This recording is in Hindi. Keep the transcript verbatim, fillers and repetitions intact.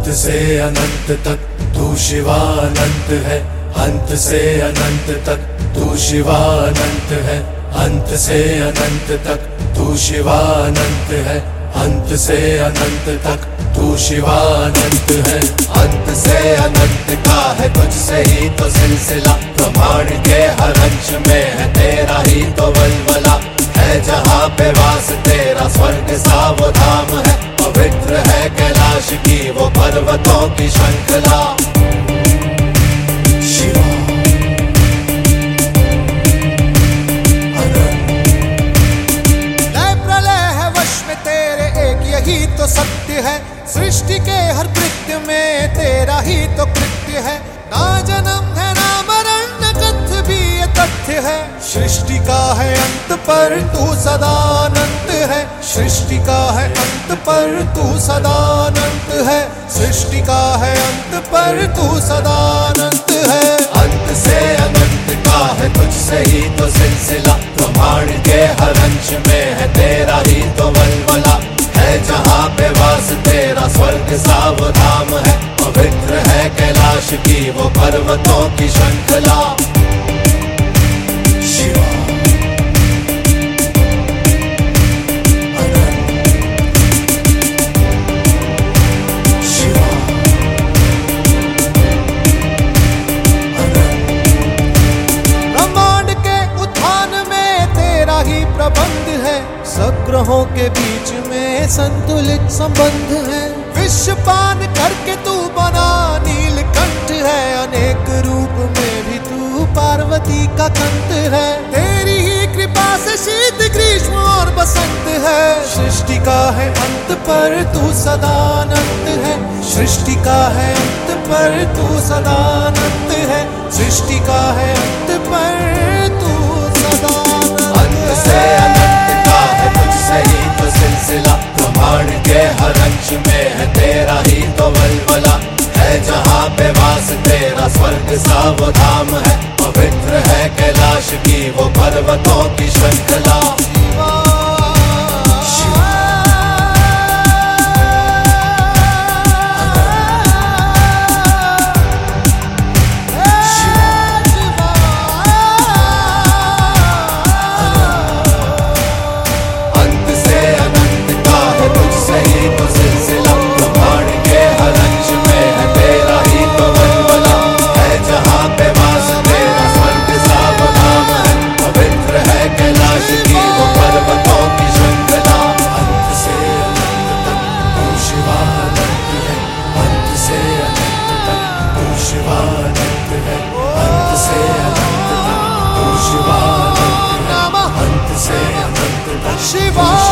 अंत से अनंत तक तू शिवानंत है। अंत से अनंत तक तू शिवानंत है। अंत से अनंत तक तू शिवानंत है। अंत से अनंत तक तू शिवानंत है। अंत से अनंत का है तुझसे ही तो सिलसिला, ब्रह्मांड के हर अंश में है तेरा ही तो वलवला। है जहाँ पे वास तेरा स्वर्ग सा वो धाम है, पवित्र है कैलाश की वो पर्वतों की श्रृंखला। यही तो सत्य है, सृष्टि के हर कृत्य में तेरा ही तो कृत्य है। ना जन्म है ना मरण न कथ्य भी ये तथ्य है। सृष्टि का है अंत पर तू सदानंत है। सृष्टि का है अंत पर तू सदानंत है। सृष्टि का है अंत पर तू सदानंत है। अंत से अनंत का है तुझसे ही तो सिलसिला, ब्रह्मांड के हर अंश में है तेरा ही तो वलवला। है जहाँ पे वास तेरा स्वर्ग सा वो धाम है, पवित्र है कैलाश की वो पर्वतों की श्रृंखला। शिवा शिवा ब्रह्मांड के उत्थान में तेरा ही प्रबंध है। सग्रहों के बीच में संतुलित संबंध है। विश्व पान करके तू बना नीलकंठ है। अनेक रूप में भी तू पार्वती का कंठ है। तेरी ही कृपा से शीत ग्रीष्म और बसंत है। सृष्टि का है अंत पर तू सदानंत है। सृष्टि का है अंत पर तू सदानंत है। सृष्टि का है अंत पर तू सदानंत। अंत से अनंत का है तुझसे ही तो सिलसिला, ब्रह्मांड के हर अंश में है तेरा ही तो वलवला। है जहाँ पे वास तेरा स्वर्ग सा वो धाम है, पवित्र है कैलाश की वो पर्वतों की श्रृंखला। शिवा